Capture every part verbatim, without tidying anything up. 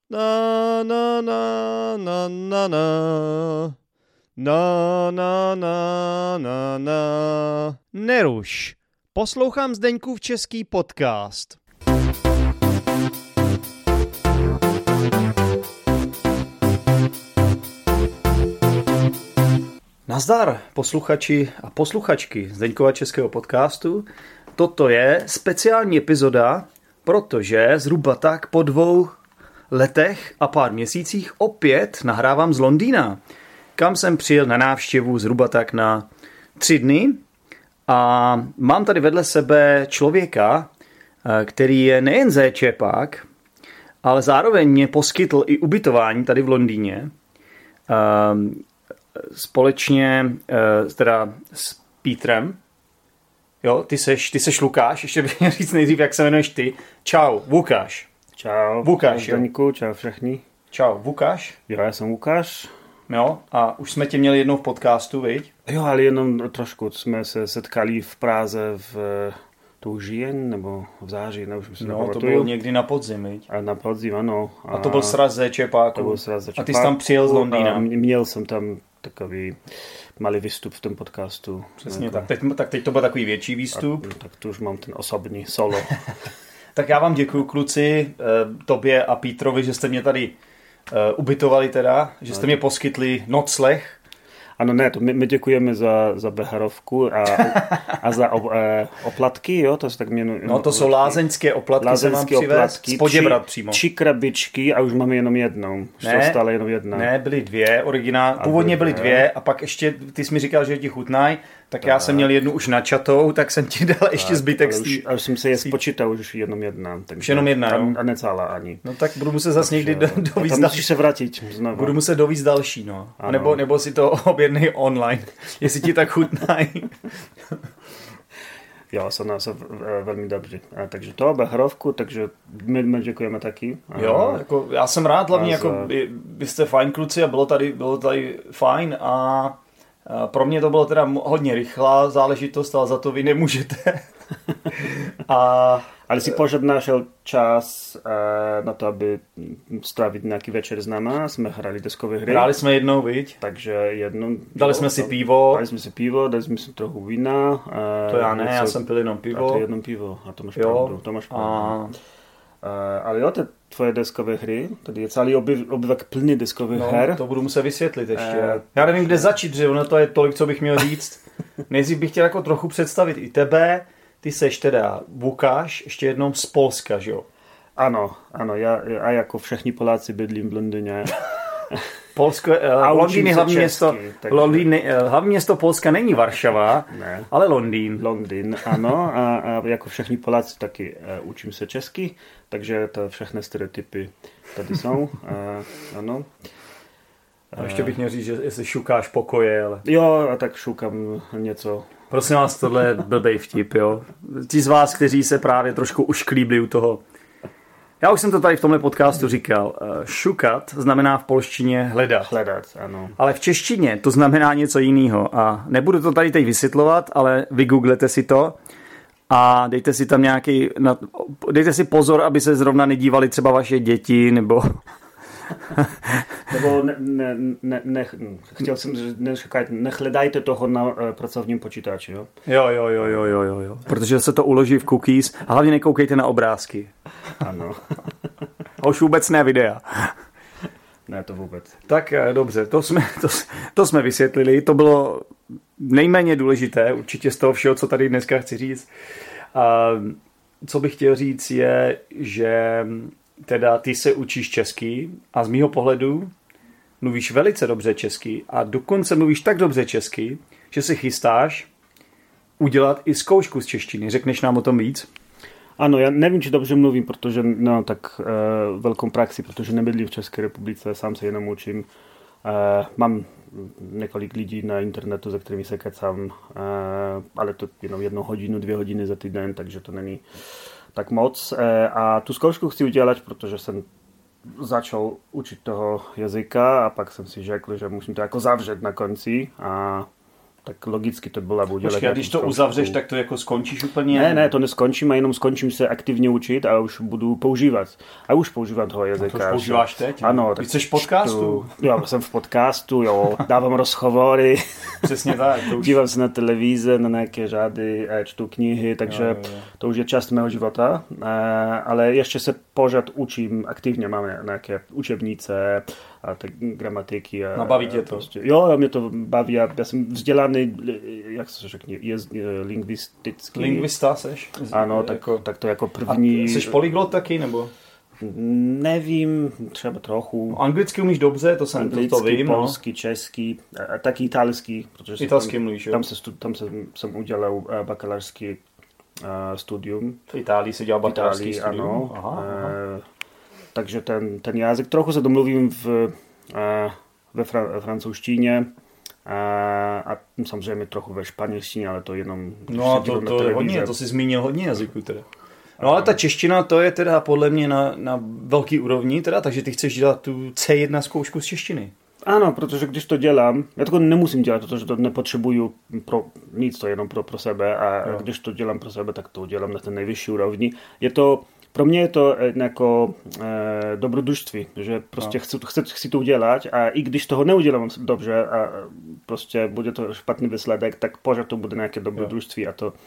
Na, na, na, na, na, na. Na, na, na, na, na. Neruš. Poslouchám Zdeňkův český podcast. Nazdar, posluchači a posluchačky Zdeňkova českého podcastu. Toto je speciální epizoda, protože zhruba tak po dvou letech a pár měsících opět nahrávám z Londýna, kam jsem přijel na návštěvu zhruba tak na tři dny. A mám tady vedle sebe člověka, který je nejen zéčepák, ale zároveň mě poskytl i ubytování tady v Londýně. Společně teda s Pítrem. Jo, ty seš, ty seš Lukáš, ještě bych měl říct nejdřív, jak se jmenuješ ty. Čau, Lukáš. Čau, Lukáš, čau Zdeňku, čau všichni. Čau, Lukáš. Jo, já jsem Lukáš. Jo, a už jsme tě měli jednou v podcastu, viď? Jo, ale jenom trošku jsme se setkali v Praze v tu říjen, nebo v září, ne, už myslím. No, to bylo někdy na podzim, viď? A na podzim, ano. A, a to byl sraz zéčepáku. To byl sraz zéčepáku. A ty jsi tam přijel z Londýna. Měl jsem tam takový malý výstup v tom podcastu. Přesně jako. tak. Teď, tak teď to byl takový větší výstup. A, tak tu už mám ten osobní solo. Tak já vám děkuju, kluci, tobě a Pítrovi, že jste mě tady ubytovali teda, že jste mě poskytli nocleh. Ano, ne, to my, my děkujeme za, za beharovku a, a za ob, eh, oplatky, jo, to se tak jmenuje. No to jsou lázeňské oplatky, lázeňské jsem vám přivez, z Poděbrad přímo. Tři krabičky a už máme jenom jednou, ne, stále jenom jedna. Ne, byly dvě, originál, původně byly dvě a pak ještě, ty jsi mi říkal, že ti chutnají, tak, tak já jsem měl jednu už načatou, tak jsem ti dal tak, ještě zbytek z tý... Ale jsem se je spočítal, už jenom jedna. Takže už jenom jedna, a, a necála ani. No tak budu muset zase někdy do, dovíc další. Musíš se vrátit znovu. Budu muset dovíc další, no. Nebo, nebo si to objednej online, jestli ti tak chutnají. Jo, se nás velmi dobře. A takže to, beharovku, takže my, my děkujeme taky. A jo, jako, já jsem rád, hlavně jako, za... vy jste fajn kluci a bylo tady, bylo tady fajn a pro mě to bylo teda hodně rychlá záležitost, ale za to vy nemůžete. a... Ale si pořád našel čas uh, na to, aby strávit nějaký večer s náma. Jsme hráli deskové hry. Hráli jsme jednou, viď? Takže jednou. Dali jsme si pivo. Dali jsme si pivo, dali jsme si trochu vína. Uh, to já ne, já jsem pil jenom pivo. A to jedno pivo, a to máš pravdu. To máš pravdu. A... Uh, ale jo, to tvoje deskové hry, tady je celý obyvek plný deskových no, her. To budu muset vysvětlit ještě. Uh, já nevím, kde začít, že ono to je tolik, co bych měl říct. Nejdřív bych chtěl jako trochu představit i tebe. Ty seš teda Lukáš, ještě jednou z Polska, že jo? Ano, ano, já, já jako všichni Poláci bydlím v Londýně. Polsko, uh, Londýn je hlavní město, takže... Londýn, uh, hlavní město Polska není Varšava, ne. Ale Londýn. Londýn, ano, a, a jako všichni Poláci taky uh, učím se česky, takže to všechny stereotypy tady jsou, uh, ano. A ještě bych měl říct, že jestli šukáš pokoje, ale... Jo, a tak šukám něco. Prosím vás, tohle je blbej vtip, jo. Ti z vás, kteří se právě trošku ušklíbli u toho. Já už jsem to tady v tomhle podcastu říkal. Šukat znamená v polštině hledat. Hledat, ano. Ale v češtině to znamená něco jiného. A nebudu to tady teď vysvětlovat, ale vygooglete si to a dejte si tam nějaký... Dejte si pozor, aby se zrovna nedívali třeba vaše děti, nebo... Nebo ne, ne, ne, ne, chtěl jsem říkat, nehledajte toho na uh, pracovním počítači, jo? Jo, jo, jo, jo, jo, jo, jo. Protože se to uloží v cookies a hlavně nekoukejte na obrázky. Ano. A už vůbec ne videa. Ne, to vůbec. Tak dobře, to jsme, to, to jsme vysvětlili, to bylo nejméně důležité, určitě z toho všeho, co tady dneska chci říct. A co bych chtěl říct je, že teda ty se učíš česky a z mýho pohledu mluvíš velice dobře česky a dokonce mluvíš tak dobře česky, že se chystáš udělat i zkoušku z češtiny. Řekneš nám o tom víc? Ano, já nevím, či dobře mluvím, protože no tak e, velkou praxi, protože nebydlím v České republice, sám se jenom učím. E, mám několik lidí na internetu, se kterými se kecám, e, ale to jenom jednu hodinu, dvě hodiny za týden, takže to není tak moc. E, a tu zkoušku chci udělat, protože jsem začal učit toho jazyka a pak jsem si řekl, že musím to jako zavřet na konci a tak logicky to byla udělat. Počkej, a když to uzavřeš, tak to jako skončíš úplně? Ne, ne, to neskončím, a jenom skončím se aktivně učit a už budu používat. A už používám toho jazyka. No to už používáš teď? Ano. Ty jsi v podcastu? Jo, jsem v podcastu, jo, dávám rozhovory. Přesně tak. To už... Dívám se na televize, na nějaké řády, čtu knihy, takže jo, jo, jo. to už je část mého života. Ale ještě se pořád učím aktivně, máme nějaké učebnice a tak gramatiky. A, no baví tě to? Prostě, jo, mě to baví. Já, já jsem vzdělaný, jak se řekne, je, lingvistický. Lingvista seš? Ano, tak, jako... tak to jako první. A jsi polyglot taky, nebo? Nevím, třeba trochu. No, anglicky umíš dobře, to jsem anglicky, to, to vím. polský, no. český, a taky italský. Protože italský tam, mluvíš, jo? Tam, se, tam jsem, jsem udělal bakalářský uh, studium. V Itálii si dělal bakalářský studium? Ano. Aha, aha. Uh, takže ten, ten jazyk, trochu se domluvím v, uh, ve fran- francouzštině. A, a samozřejmě trochu ve španělštině, ale to jenom... No to, to je hodně, to jsi zmínil hodně jazyků teda. No ale ta čeština, to je teda podle mě na, na velký úrovni, teda, takže ty chceš dělat tu C jedna zkoušku z češtiny. Ano, protože když to dělám, já to nemusím dělat, protože to nepotřebuju pro nic, to je jenom pro, pro sebe a jo. Když to dělám pro sebe, tak to dělám na ten nejvyšší úrovni. Je to, pro mě je to jako e, dobrodružství, že prostě no. chci, chci, chci to udělat a i když toho neudělám dobře a prostě bude to špatný výsledek, tak pořád to bude nějaké dobrodružství a to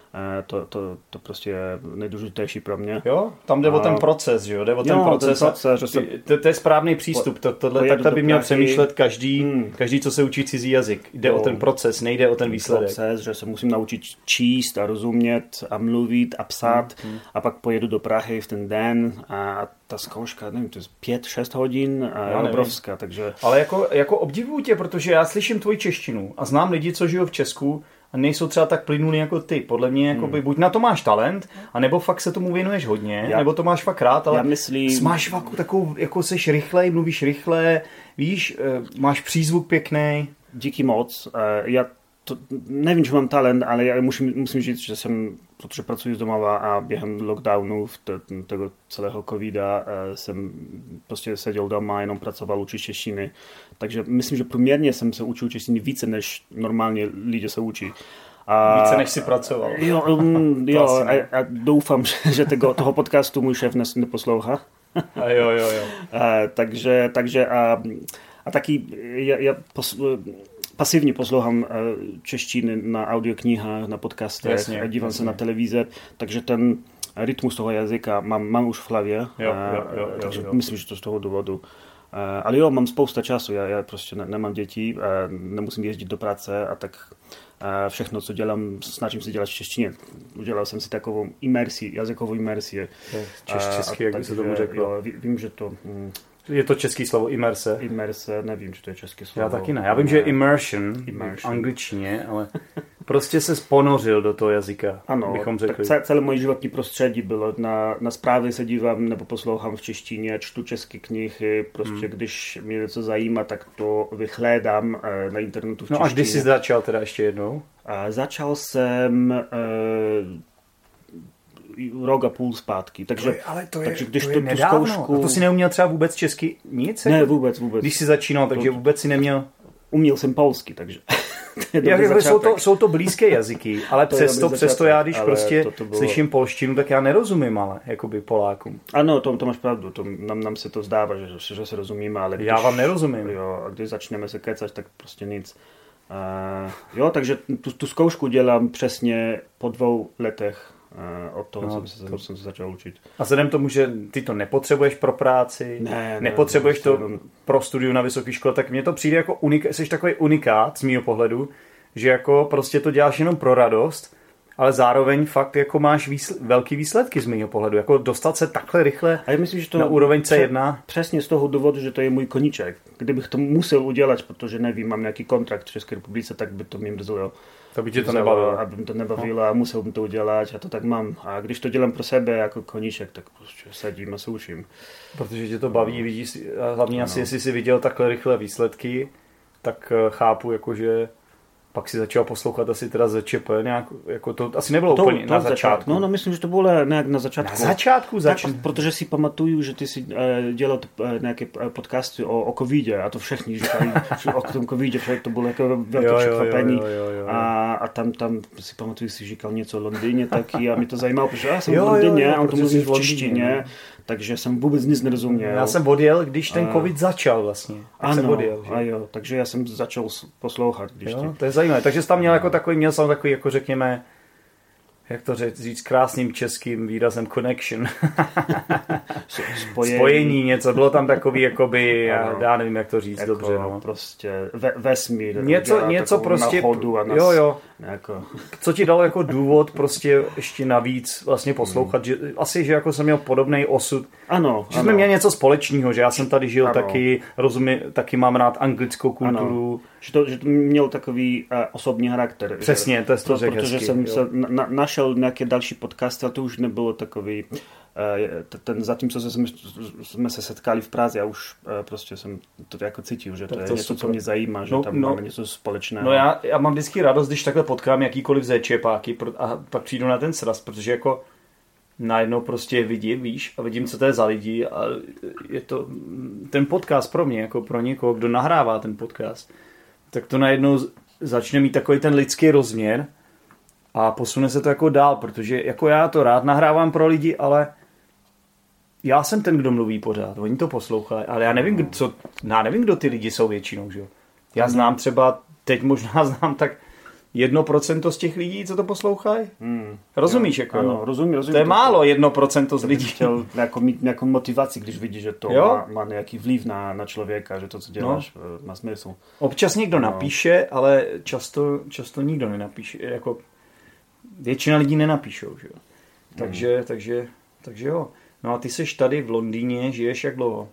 To, to, to prostě je nejdůležitější pro mě. Jo, tam jde a... o ten proces, že jo? Jde o ten jo, proces. Ten proces že se... to, to je správný přístup. To, tohle, takhle by měl přemýšlet každý, hmm. každý, co se učí cizí jazyk. Jde jo. o ten proces, nejde o ten výsledek. Proces, že se musím naučit číst a rozumět a mluvit a psát hmm. Hmm. a pak pojedu do Prahy v ten den a ta zkouška, nevím, to je pět šest hodin a je obrovská, takže... Ale jako, jako obdivuju tě, protože já slyším tvoji češtinu a znám lidi, co žijou v Česku a nejsou třeba tak plynulí jako ty. Podle mě, hmm. jakoby, buď na to máš talent, anebo fakt se tomu věnuješ hodně, já, nebo to máš fakt rád, ale myslím... máš fakt takovou, jako seš rychlej, mluvíš rychle, víš, máš přízvuk pěkný. Díky moc. Já to, nevím, že mám talent, ale já musím, musím říct, že jsem, protože pracuji z domova a během lockdownu, v tego celého covida, jsem prostě seděl doma a jenom pracoval, učil češtiny. Takže myslím, že průměrně jsem se učil češtiny více, než normálně lidi se učí. A, více, než si pracoval. Jo, um, jo a, a doufám, že tego, toho podcastu můj šéf neposlouchá. A jo, jo, jo. A, takže, takže a, a taky já, já pos, pasivně poslouchám češtiny na audioknihách, na podcastech, jasně, a dívám jasně. se na televize, takže ten rytmus toho jazyka mám, mám už v hlavě. Jo, jo, jo, takže jo, jo. myslím, že to z toho důvodu. Ale jo, mám spousta času, já, já prostě ne, nemám děti, nemusím jezdit do práce a tak všechno, co dělám, snažím se dělat v češtině. Udělal jsem si takovou imersi, jazykovou imersi. Češ, česky, jak by se tomu řeklo. Jo, vím, že to... Hm, je to český slovo imerse? Imerse, nevím, že to je české slovo. Já taky ne. Já vím, že je immersion, immersion. v angličtině, ale prostě se ponořil do toho jazyka, ano, bychom řekli. Tak celé moje životní prostředí bylo. Na, na zprávy se dívám nebo poslouchám v češtině, čtu české knihy, prostě hmm. když mě něco zajímá, tak to vyhlédám na internetu v češtině. No a když jsi začal teda ještě jednou? A začal jsem... Uh, rok a půl zpátky. Takže, to je, ale to je, takže když to je to, nedávno. Tu zkoušku... A to si neuměl třeba vůbec česky nic? Ne, vůbec, vůbec. Když jsi začínal, takže to... vůbec si neměl... Uměl jsem polsky, takže... Já, jsou, to, jsou to blízké jazyky, ale přesto, přesto já, když prostě to, to bylo... slyším polštinu, tak já nerozumím, ale jakoby Polákům. Ano, to, to máš pravdu, to, nám, nám se to zdává, že, že se rozumíme, ale když, já vám nerozumím. Jo, a když začneme se kecat, tak prostě nic. Uh, jo, takže tu, tu zkoušku dělám přesně po dvou letech. Od toho no, jsem, to... jsem se začal učit. A vzhledem tomu, že ty to nepotřebuješ pro práci, ne, nepotřebuješ ne, to jenom... pro studium na vysoké škole, tak mně to přijde jako unikát, jsi takový unikát z mýho pohledu, že jako prostě to děláš jenom pro radost, ale zároveň fakt jako máš výsl- velký výsledky z mýho pohledu, jako dostat se takhle rychle a já myslím, že to na úroveň C jedna. Přesně z toho důvodu, že to je můj koníček. Kdybych to musel udělat, protože nevím, mám nějaký kontrakt v České republice, tak by to mě mrzelo. To by tě to nebavilo. Aby to nebavilo a musel bych to udělat a to tak mám. A když to dělám pro sebe jako koníček, tak prostě sedím a se učím. Protože tě to baví, vidíš, hlavně asi, jestli jsi viděl takhle rychlé výsledky, tak chápu, jakože pak si začal poslouchat asi teda ze ČP, nějak, jako to asi nebylo to, úplně to na začátku. No, no, myslím, že to bylo nějak na začátku. Na začátku začal. Tak, protože si pamatuju, že ty si uh, dělal uh, nějaké podcasty o, o covidě a to všichni říkali, že o tom covidě, však to bylo jako velké překvapení. A, a tam, tam si pamatuju, si říkal něco o Londýně taky a mě to zajímalo, protože já jsem jo, v Londýně jo, jo, a on to mluví v češtině, takže jsem vůbec nic nerozuměl. Já jsem odjel, když ten covid začal vlastně. Ano, jsem odjel, a jo, takže já jsem začal poslouchat. Když jo, tě... to je zajímavé. Takže jsi tam měl jako takový, měl jsem takový, jako řekněme, jak to říct, říct krásným českým výrazem connection. Spojení. Spojení něco, bylo tam takový, jakoby, já, já nevím, jak to říct jako dobře. No. Prostě ve, vesmír. Něco, něco prostě, a nás, jo, jo. Jako... Co ti dalo jako důvod prostě ještě navíc vlastně poslouchat, hmm. že asi, že jako jsem měl podobný osud. Ano, že ano. jsme měli něco společného, že já jsem tady žil ano. taky, rozumím, taky mám rád anglickou kulturu. Ano. Že to, že to měl takový uh, osobní charakter. Přesně, to je to řekl Protože hezky, jsem jo. se na, našel nějaké další podcasty, ale to už nebylo takový, uh, ten, zatímco jsme, jsme se setkali v Praze, já už uh, prostě jsem to jako cítil, že to, to je to něco, super. Co mě zajímá, že no, tam no, máme něco společného. No já, já mám vždycky radost, když takhle potkám jakýkoliv zéčepáky a pak přijdu na ten sraz, protože jako najednou prostě vidím, víš, a vidím, co to je za lidi a je to ten podcast pro mě, jako pro někoho, kdo nahrává ten podcast, tak to najednou začne mít takový ten lidský rozměr a posune se to jako dál, protože jako já to rád nahrávám pro lidi, ale já jsem ten, kdo mluví pořád, oni to poslouchají, ale já nevím, co, já nevím, kdo ty lidi jsou většinou, že jo. Já znám třeba, teď možná znám tak jedno procento z těch lidí, co to poslouchají? Hmm. Rozumíš? Jo, jako, ano, rozumím, rozumím. To je to málo, jedno procento z lidí. Chtěl jako mít nějakou motivaci, když vidíš, že to má, má nějaký vliv na, na člověka, že to, co děláš, no. má smysl. Občas někdo no. napíše, ale často, často nikdo nenapíše. Jako, většina lidí nenapíšou, že jo. Takže, hmm. takže, takže jo. No a ty seš tady v Londýně, žiješ jak dlouho?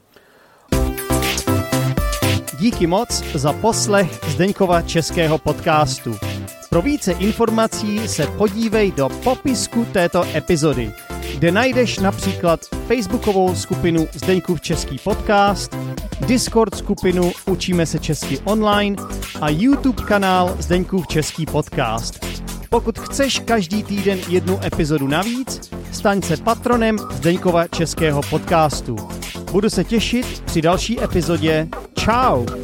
Díky moc za poslech Zdeňkova českého podcastu. Pro více informací se podívej do popisku této epizody, kde najdeš například facebookovou skupinu Zdeňkův český podcast, Discord skupinu Učíme se česky online a YouTube kanál Zdeňkův český podcast. Pokud chceš každý týden jednu epizodu navíc, staň se patronem Zdeňkova českého podcastu. Budu se těšit při další epizodě. Čau!